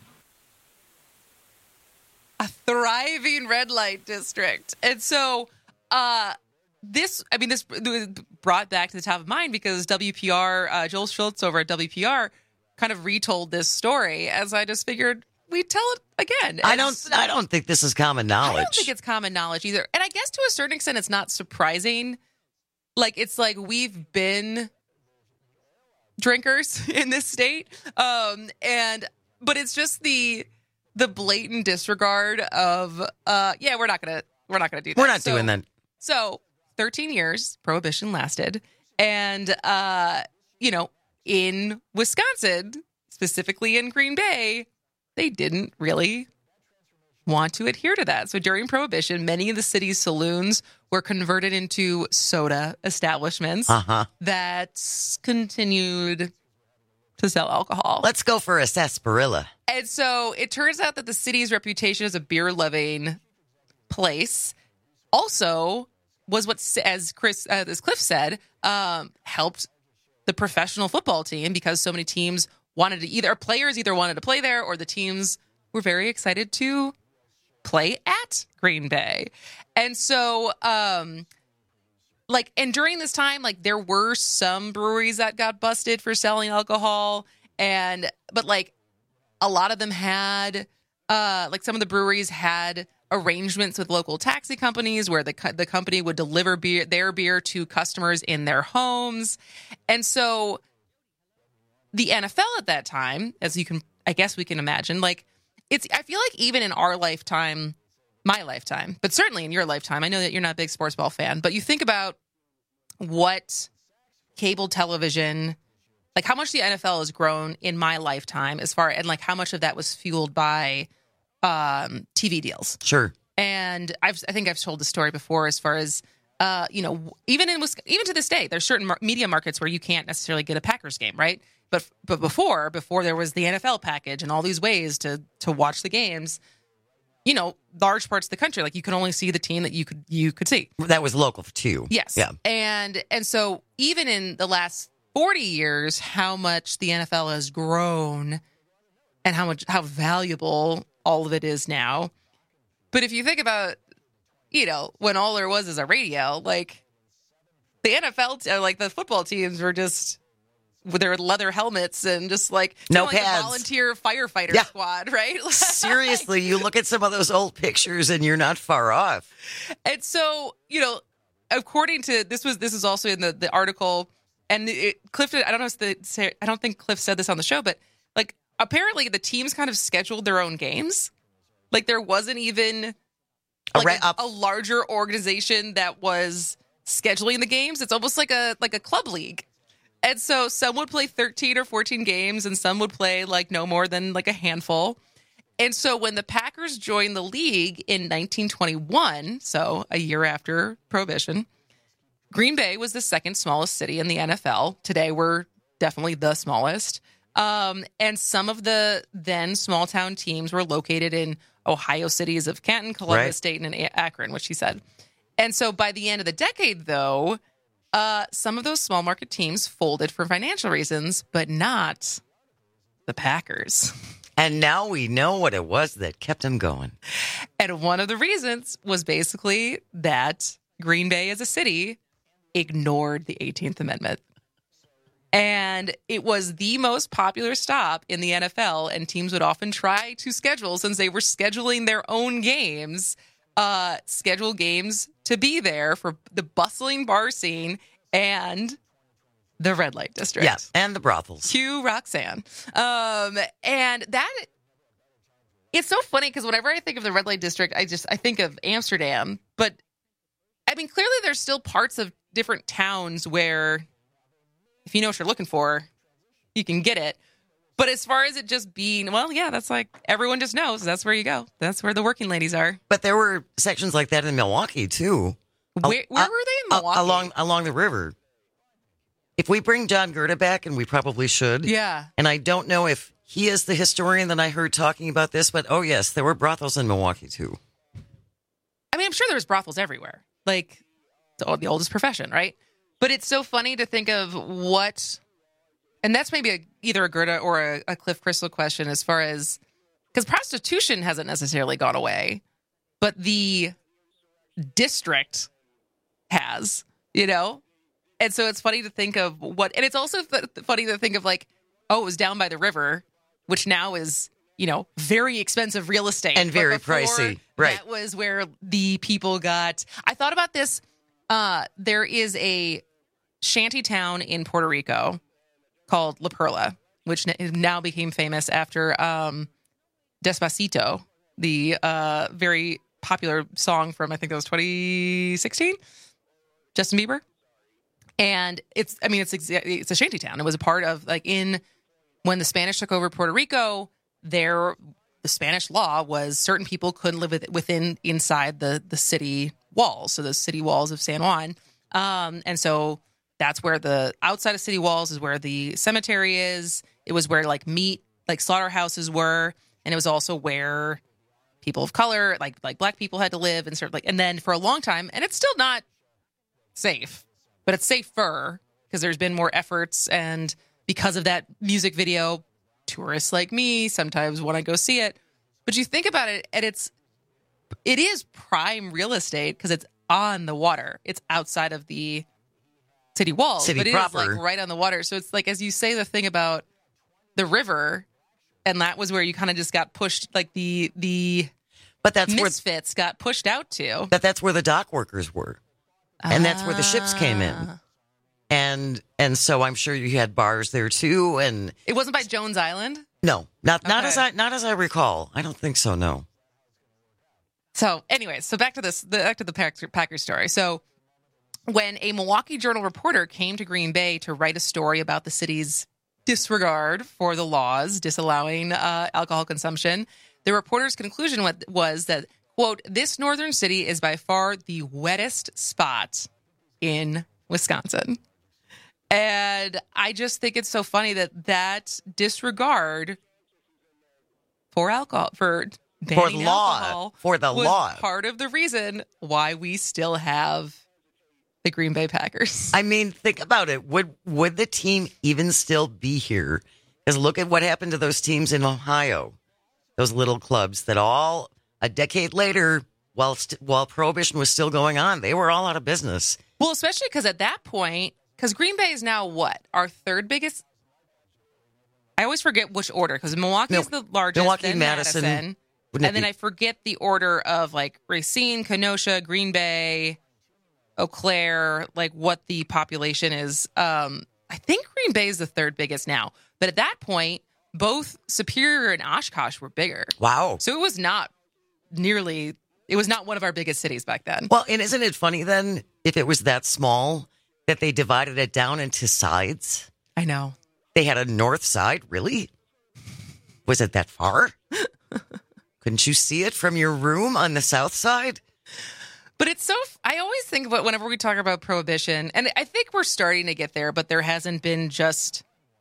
a thriving red light district, and so this brought back to the top of mind because WPR, Joel Schultz over at WPR, kind of retold this story. As I just figured we'd tell it again. I don't think this is common knowledge. I don't think it's common knowledge either. And I guess to a certain extent, it's not surprising. It's like we've been drinkers in this state, but it's just the blatant disregard of we're not gonna do that. We're not doing that. So 13 years Prohibition lasted, and in Wisconsin, specifically in Green Bay, they didn't really want to adhere to that. So during Prohibition, many of the city's saloons were converted into soda establishments that continued to sell alcohol. Let's go for a sarsaparilla. And so it turns out that the city's reputation as a beer-loving place also was what, as Cliff said, helped the professional football team because so many teams wanted to players either wanted to play there or the teams were very excited to play at Green Bay. And so, and during this time, there were some breweries that got busted for selling alcohol, but a lot of them had, some of the breweries had arrangements with local taxi companies where the company would deliver their beer to customers in their homes. And so the NFL at that time, I guess we can imagine, I feel like even in our lifetime, my lifetime, but certainly in your lifetime, I know that you're not a big sports ball fan, but you think about what cable television, how much the NFL has grown in my lifetime and how much of that was fueled by TV deals. Sure. And I think I've told the story before as far as, even to this day, there's certain media markets where you can't necessarily get a Packers game, right? But before there was the NFL package and all these ways to watch the games, large parts of the country. Like you could only see the team that you could see. That was local too. Yes. Yeah. And so even in the last 40 years, how much the NFL has grown and how valuable all of it is now. But if you think about, when all there was is a radio, like the NFL, like the football teams were just with their leather helmets and just like no pads. Like a volunteer firefighter squad, right? Seriously, you look at some of those old pictures and you're not far off. And so, according to this is also in the article, and Cliff, I don't think Cliff said this on the show, but like apparently the teams kind of scheduled their own games. Like there wasn't even a larger organization that was scheduling the games. It's almost like a club league. And so some would play 13 or 14 games and some would play like no more than like a handful. And so when the Packers joined the league in 1921, so a year after Prohibition, Green Bay was the second smallest city in the NFL. Today we're definitely the smallest. And some of the then small town teams were located in Ohio cities of Canton, Columbus, Dayton, and Akron, which he said. And so by the end of the decade, though, some of those small market teams folded for financial reasons, but not the Packers. And now we know what it was that kept them going. And one of the reasons was basically that Green Bay as a city ignored the 18th Amendment. And it was the most popular stop in the NFL, and teams would often try to schedule, since they were scheduling their own games, schedule games to be there for the bustling bar scene and the red light district. Yes, and the brothels. Cue Roxanne. And that, it's so funny because whenever I think of the red light district, I think of Amsterdam. But, I mean, clearly there's still parts of different towns where if you know what you're looking for, you can get it. But as far as it just being, well, yeah, that's like everyone just knows that's where you go. That's where the working ladies are. But there were sections like that in Milwaukee, too. Where were they in Milwaukee? Along the river. If we bring John Gerda back, and we probably should. Yeah. And I don't know if he is the historian that I heard talking about this, but oh, yes, there were brothels in Milwaukee, too. I mean, I'm sure there was brothels everywhere. Like, the oldest profession, right? But it's so funny to think of what, and that's maybe either a Gerda or a Cliff Crystal question as far as, because prostitution hasn't necessarily gone away, but the district has, And so it's funny to think of what, and it's also funny to think of like, oh, it was down by the river, which now is, very expensive real estate. And very pricey. Right. That was where the people got, I thought about this. There is a shanty town in Puerto Rico called La Perla, which now became famous after Despacito, the very popular song from, I think that was 2016, Justin Bieber. And it's a shanty town. It was a part of when the Spanish took over Puerto Rico, the Spanish law was certain people couldn't live inside the city walls. So the city walls of San Juan. And so that's where the outside of city walls is where the cemetery is. It was where slaughterhouses were. And it was also where people of color, like black people had to live and then for a long time, and it's still not safe, but it's safer because there's been more efforts. And because of that music video, tourists like me sometimes want to go see it. But you think about it, and it is prime real estate because it's on the water. It's outside of the city walls, city but it proper. is right on the water. So it's like, as you say, the thing about the river, and that was where you kind of just got pushed, like but that's misfits got pushed out to. But that's where the dock workers were, and that's where the ships came in. And so I'm sure you had bars there too. And it wasn't by Jones Island. No, not as I recall. I don't think so. No. So, anyways, back to the Packers story. So, when a Milwaukee Journal reporter came to Green Bay to write a story about the city's disregard for the laws disallowing alcohol consumption, the reporter's conclusion was that, quote, "This northern city is by far the wettest spot in Wisconsin." And I just think it's so funny that disregard for alcohol, for banning law. alcohol For the was law. part of the reason why we still have the Green Bay Packers. I mean, think about it. Would the team even still be here? Because look at what happened to those teams in Ohio, those little clubs that all a decade later, while Prohibition was still going on, they were all out of business. Well, especially because at that point, because Green Bay is now what? Our third biggest? I always forget which order, because Milwaukee's the largest, Milwaukee, then Madison. and then I forget the order of like Racine, Kenosha, Green Bay, Eau Claire, like what the population is. I think Green Bay is the third biggest now. But at that point, both Superior and Oshkosh were bigger. Wow. So it was not one of our biggest cities back then. Well, and isn't it funny then, if it was that small, that they divided it down into sides? I know. They had a north side, really? Was it that far? Couldn't you see it from your room on the south side? But it's I always think about whenever we talk about Prohibition, and I think we're starting to get there, but there hasn't been just...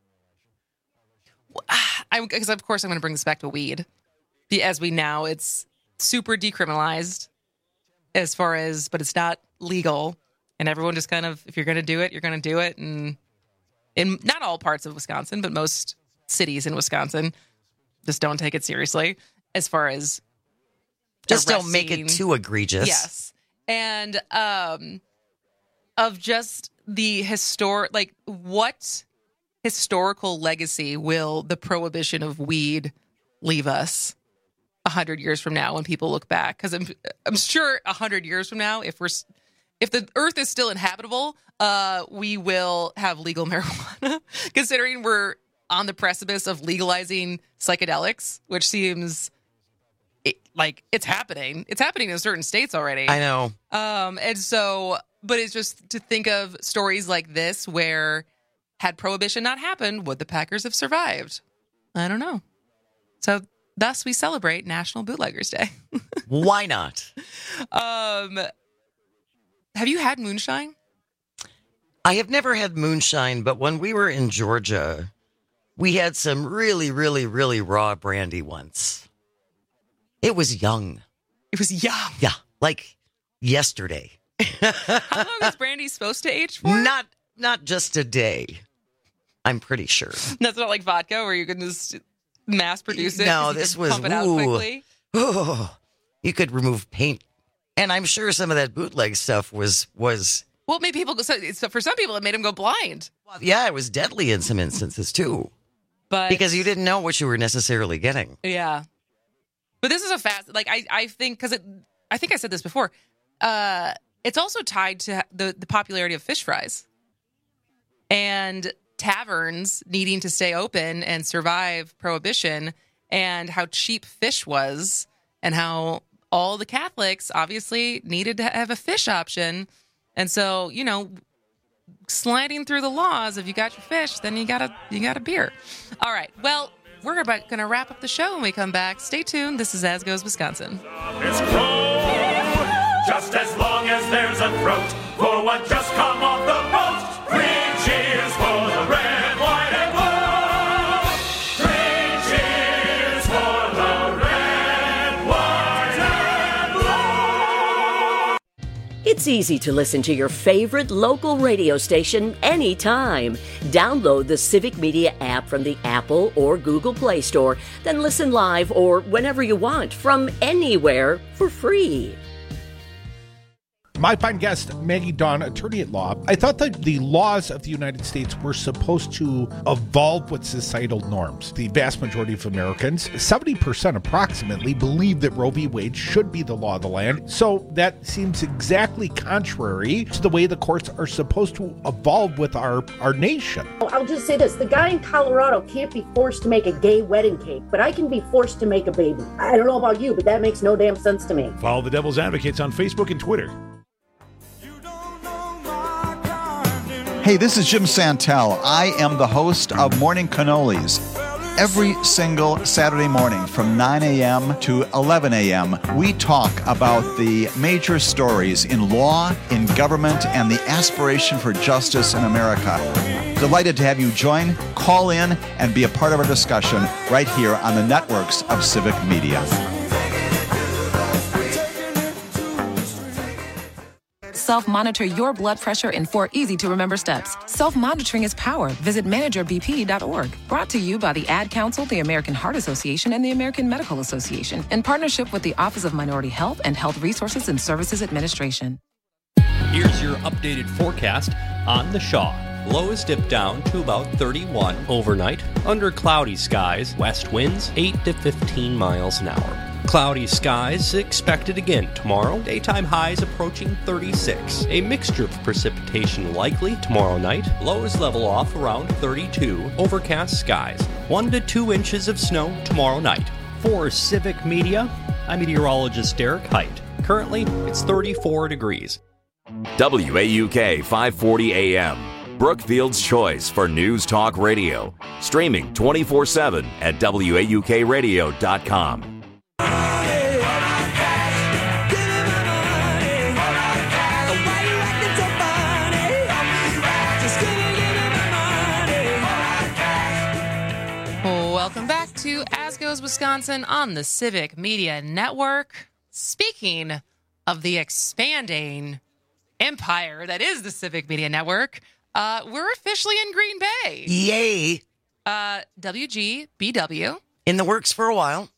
Because, of course, I'm going to bring this back to weed. As we know, it's super decriminalized but it's not legal. And everyone just kind of, if you're going to do it, you're going to do it. And in not all parts of Wisconsin, but most cities in Wisconsin just don't take it seriously as far as just don't make it too egregious. Yes. And of just the what historical legacy will the prohibition of weed leave us 100 years from now when people look back? Because I'm sure 100 years from now, if the earth is still inhabitable, we will have legal marijuana, considering we're on the precipice of legalizing psychedelics, which seems like it's happening. It's happening in certain states already. I know. And so, but it's just to think of stories like this where had Prohibition not happened, would the Packers have survived? I don't know. So thus we celebrate National Bootleggers Day. Why not? Have you had moonshine? I have never had moonshine, but when we were in Georgia, we had some really, really, really raw brandy once. It was young. It was young? Yeah, like yesterday. How long is brandy supposed to age for? Not just a day. I'm pretty sure. That's not like vodka where you can just mass produce it. No, this was pump it out quickly. You could remove paint, and I'm sure some of that bootleg stuff was. Well, maybe people. So for some people, it made them go blind. Yeah, it was deadly in some instances too, but because you didn't know what you were necessarily getting. Yeah, but this is a fast. Like I think because I think I said this before. It's also tied to the popularity of fish fries and taverns needing to stay open and survive Prohibition, and how cheap fish was, and how all the Catholics obviously needed to have a fish option. And so, sliding through the laws, if you got your fish, then you got a beer. All right. Well, we're going to wrap up the show when we come back. Stay tuned. This is As Goes Wisconsin. It's just as long as there's a throat for what just come off the boat. 3 cheers for the red, white, and blue. 3 cheers for the red, white, and blue. It's easy to listen to your favorite local radio station anytime. Download the Civic Media app from the Apple or Google Play Store, then listen live or whenever you want from anywhere for free. My fine guest, Maggie Dawn, attorney at law. I thought that the laws of the United States were supposed to evolve with societal norms. The vast majority of Americans, 70% approximately, believe that Roe v. Wade should be the law of the land. So that seems exactly contrary to the way the courts are supposed to evolve with our nation. I'll just say this. The guy in Colorado can't be forced to make a gay wedding cake, but I can be forced to make a baby. I don't know about you, but that makes no damn sense to me. Follow the Devil's Advocates on Facebook and Twitter. Hey, this is Jim Santel. I am the host of Morning Cannolis. Every single Saturday morning from 9 a.m. to 11 a.m., we talk about the major stories in law, in government, and the aspiration for justice in America. Delighted to have you join, call in, and be a part of our discussion right here on the networks of Civic Media. self-monitor your blood pressure in 4 easy-to-remember steps. Self-monitoring is power. Visit managerbp.org. Brought to you by the Ad Council, the American Heart Association, and the American Medical Association, in partnership with the Office of Minority Health and Health Resources and Services Administration. Here's your updated forecast on the Shaw. Lows dip down to about 31 overnight. Under cloudy skies, west winds 8 to 15 miles an hour. Cloudy skies expected again tomorrow. Daytime highs approaching 36. A mixture of precipitation likely tomorrow night. Lows level off around 32. Overcast skies. 1 to 2 inches of snow tomorrow night. For Civic Media, I'm meteorologist Derek Height. Currently, it's 34 degrees. WAUK 540 AM. Brookfield's choice for News Talk Radio. Streaming 24/7 at WAUKradio.com. Welcome back to As Goes Wisconsin on the Civic Media Network. Speaking of the expanding empire that is the Civic Media Network, we're officially in Green Bay. Yay. WGBW. In the works for a while.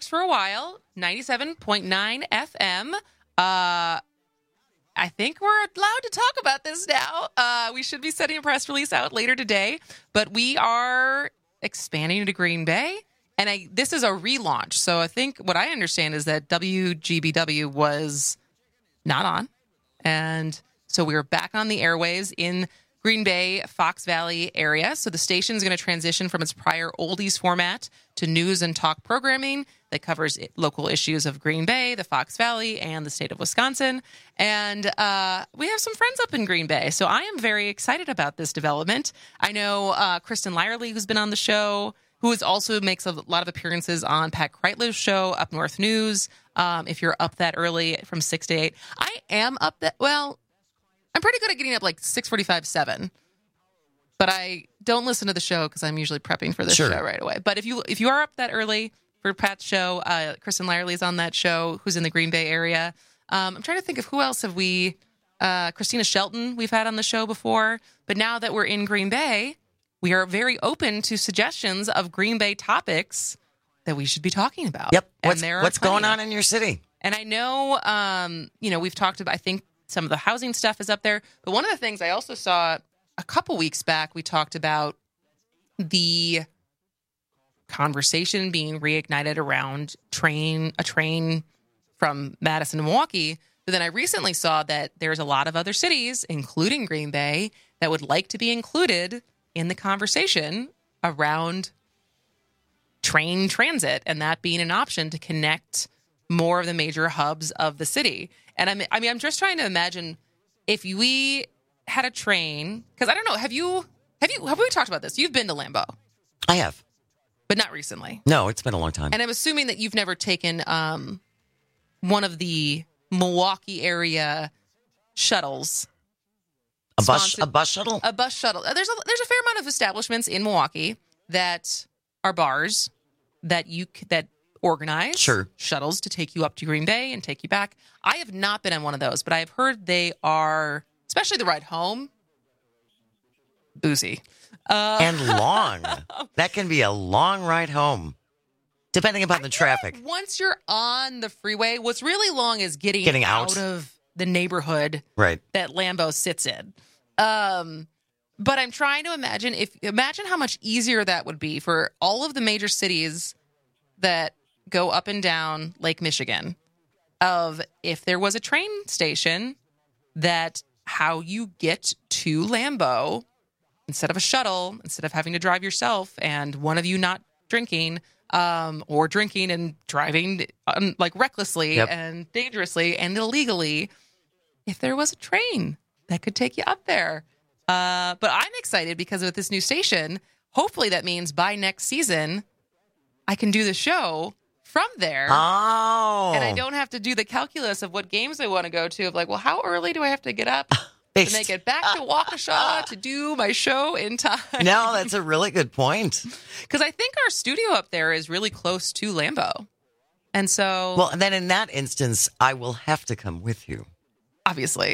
97.9 FM. I think we're allowed to talk about this now. We should be sending a press release out later today, but we are expanding to Green Bay. And this is a relaunch. So I think what I understand is that WGBW was not on. And so we were back on the airwaves in Green Bay, Fox Valley area. So the station is going to transition from its prior oldies format to news and talk programming that covers local issues of Green Bay, the Fox Valley, and the state of Wisconsin. And we have some friends up in Green Bay. So I am very excited about this development. I know Kristen Lyerly, who's been on the show, who also makes a lot of appearances on Pat Kreitlow's show, Up North News. If you're up that early from 6 to 8. I am up that, well, I'm pretty good at getting up like 6:45, 7. But I don't listen to the show because I'm usually prepping for this show right away. But if you are up that early for Pat's show, Kristen Lyerly's on that show, who's in the Green Bay area. I'm trying to think of who else have we, Christina Shelton we've had on the show before. But now that we're in Green Bay, we are very open to suggestions of Green Bay topics that we should be talking about. Yep. What's going on in your city? And I know, we've talked about, I think some of the housing stuff is up there. But one of the things I also saw a couple weeks back, we talked about the conversation being reignited around a train from Madison to Milwaukee. But then I recently saw that there's a lot of other cities, including Green Bay, that would like to be included in the conversation around train transit and that being an option to connect more of the major hubs of the city. And I'm just trying to imagine if we had a train, because I don't know, have we talked about this? You've been to Lambeau. I have. But not recently. No, it's been a long time. And I'm assuming that you've never taken one of the Milwaukee area shuttles. A bus shuttle? A bus shuttle. There's a fair amount of establishments in Milwaukee that are bars that organize shuttles to take you up to Green Bay and take you back. I have not been on one of those, but I have heard they are, especially the ride home, boozy. And long. That can be a long ride home, depending upon the traffic. Once you're on the freeway, what's really long is getting out of the neighborhood that Lambeau sits in. But I'm trying to imagine how much easier that would be for all of the major cities that go up and down Lake Michigan, of if there was a train station that how you get to Lambeau instead of a shuttle, instead of having to drive yourself and one of you not drinking, or drinking and driving like recklessly and dangerously and illegally, if there was a train that could take you up there. But I'm excited because with this new station, hopefully that means by next season, I can do the show from there. Oh. And I don't have to do the calculus of what games I want to go to of like, well, how early do I have to get up to make it back to Waukesha to do my show in time? No, that's a really good point. Because I think our studio up there is really close to Lambeau. And so... Well, and then in that instance, I will have to come with you. Obviously.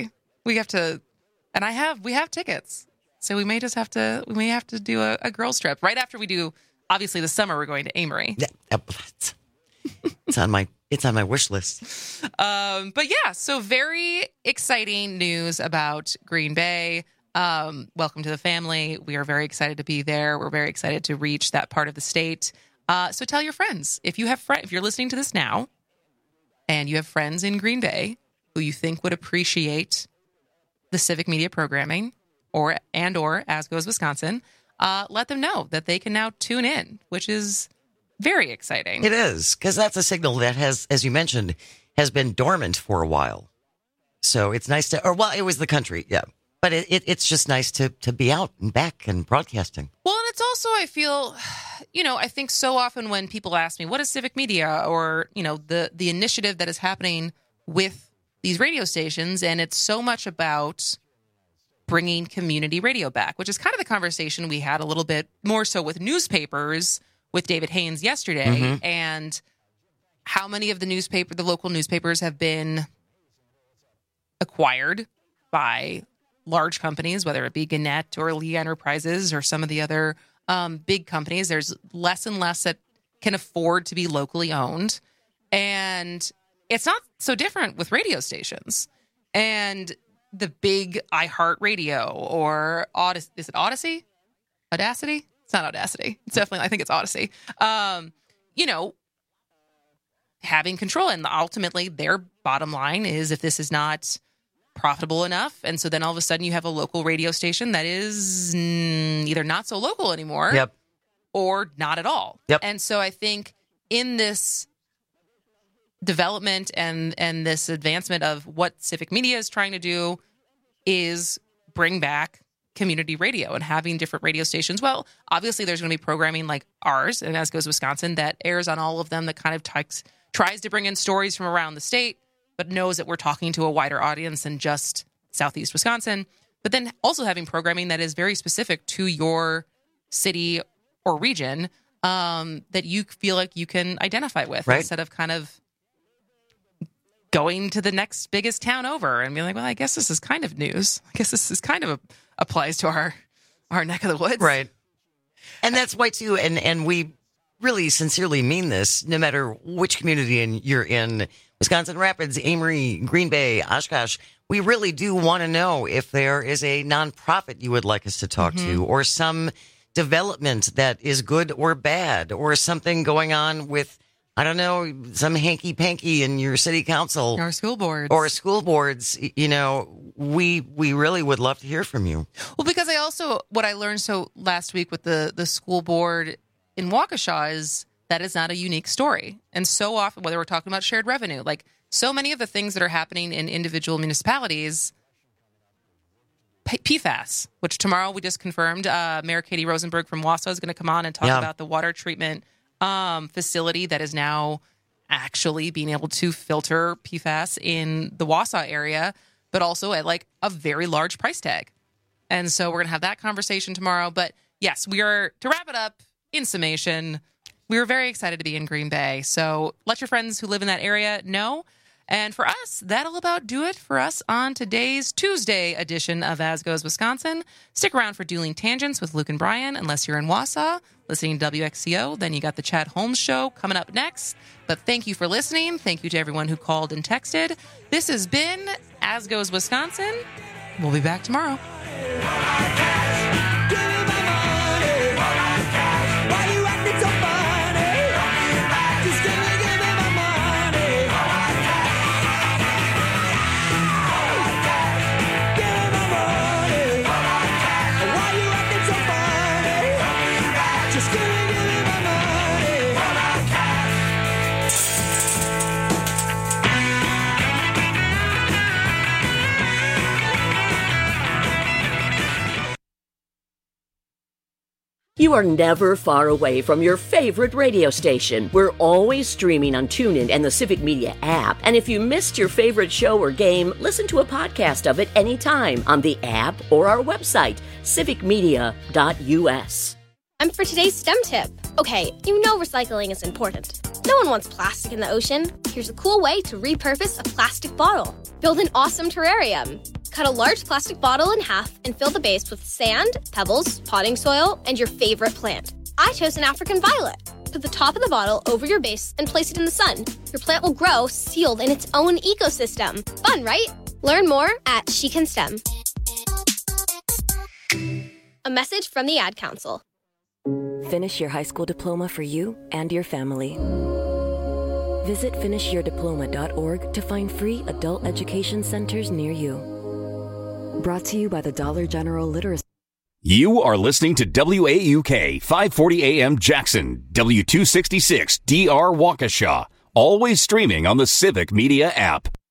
We have to, and we have tickets. So we may just have to, do a girls trip right after we do, obviously this summer we're going to Amory. Yeah, it's on my wish list. But yeah, so very exciting news about Green Bay. Welcome to the family. We are very excited to be there. We're very excited to reach that part of the state. So tell your friends. If you're listening to this now and you have friends in Green Bay who you think would appreciate the civic media programming or As Goes Wisconsin, let them know that they can now tune in, which is very exciting. It is, because that's a signal that has, as you mentioned, has been dormant for a while. So it's nice to, it was the country, yeah. But it's just nice to be out and back and broadcasting. Well, and it's also, I feel, I think so often when people ask me, what is civic media? Or, the initiative that is happening with these radio stations, and it's so much about bringing community radio back, which is kind of the conversation we had a little bit more so with newspapers with David Haynes yesterday, and how many of the local newspapers have been acquired by large companies, whether it be Gannett or Lee Enterprises or some of the other big companies. There's less and less that can afford to be locally owned. And it's not so different with radio stations. And the big iHeartRadio or Odyssey. Is it Odyssey? Audacity? It's not Audacity. It's definitely, I think it's Odyssey. Having control. And ultimately, their bottom line is if this is not profitable enough. And so then all of a sudden you have a local radio station that is either not so local anymore or not at all. And so I think in this development and this advancement of what civic media is trying to do is bring back community radio and having different radio stations. Well, obviously there's going to be programming like ours and As Goes Wisconsin that airs on all of them, that kind of tries to bring in stories from around the state, but knows that we're talking to a wider audience than just Southeast Wisconsin. But then also having programming that is very specific to your city or region that you feel like you can identify with, instead of kind of going to the next biggest town over and being like, well, I guess this is kind of news. I guess this is kind of applies to our neck of the woods. Right. And that's why, too, and we really sincerely mean this, no matter which community you're in, Wisconsin Rapids, Amory, Green Bay, Oshkosh, we really do want to know if there is a nonprofit you would like us to talk to, or some development that is good or bad, or something going on with, I don't know, some hanky-panky in your city council. Or school boards. We really would love to hear from you. Well, because what I learned last week with the school board in Waukesha is that is not a unique story. And so often, whether we're talking about shared revenue, like so many of the things that are happening in individual municipalities, PFAS, which tomorrow we just confirmed, Mayor Katie Rosenberg from Wausau is going to come on and talk about the water treatment facility that is now actually being able to filter PFAS in the Wausau area, but also at like a very large price tag. And so we're going to have that conversation tomorrow. But yes, to wrap it up, in summation, we were very excited to be in Green Bay. So let your friends who live in that area know. And for us, that'll about do it for us on today's Tuesday edition of As Goes Wisconsin. Stick around for Dueling Tangents with Luke and Brian, unless you're in Wausau, listening to WXCO. Then you got the Chad Holmes Show coming up next. But thank you for listening. Thank you to everyone who called and texted. This has been As Goes Wisconsin. We'll be back tomorrow. You are never far away from your favorite radio station. We're always streaming on TuneIn and the Civic Media app. And if you missed your favorite show or game, listen to a podcast of it anytime on the app or our website, civicmedia.us. And for today's STEM tip, okay, you know recycling is important. No one wants plastic in the ocean. Here's a cool way to repurpose a plastic bottle. Build an awesome terrarium. Cut a large plastic bottle in half and fill the base with sand, pebbles, potting soil, and your favorite plant. I chose an African violet. Put the top of the bottle over your base and place it in the sun. Your plant will grow sealed in its own ecosystem. Fun, right? Learn more at She Can STEM. A message from the Ad Council. Finish your high school diploma for you and your family. Visit finishyourdiploma.org to find free adult education centers near you. Brought to you by the Dollar General Literacy. You are listening to WAUK 540 AM Jackson, W266 DR Waukesha, always streaming on the Civic Media app.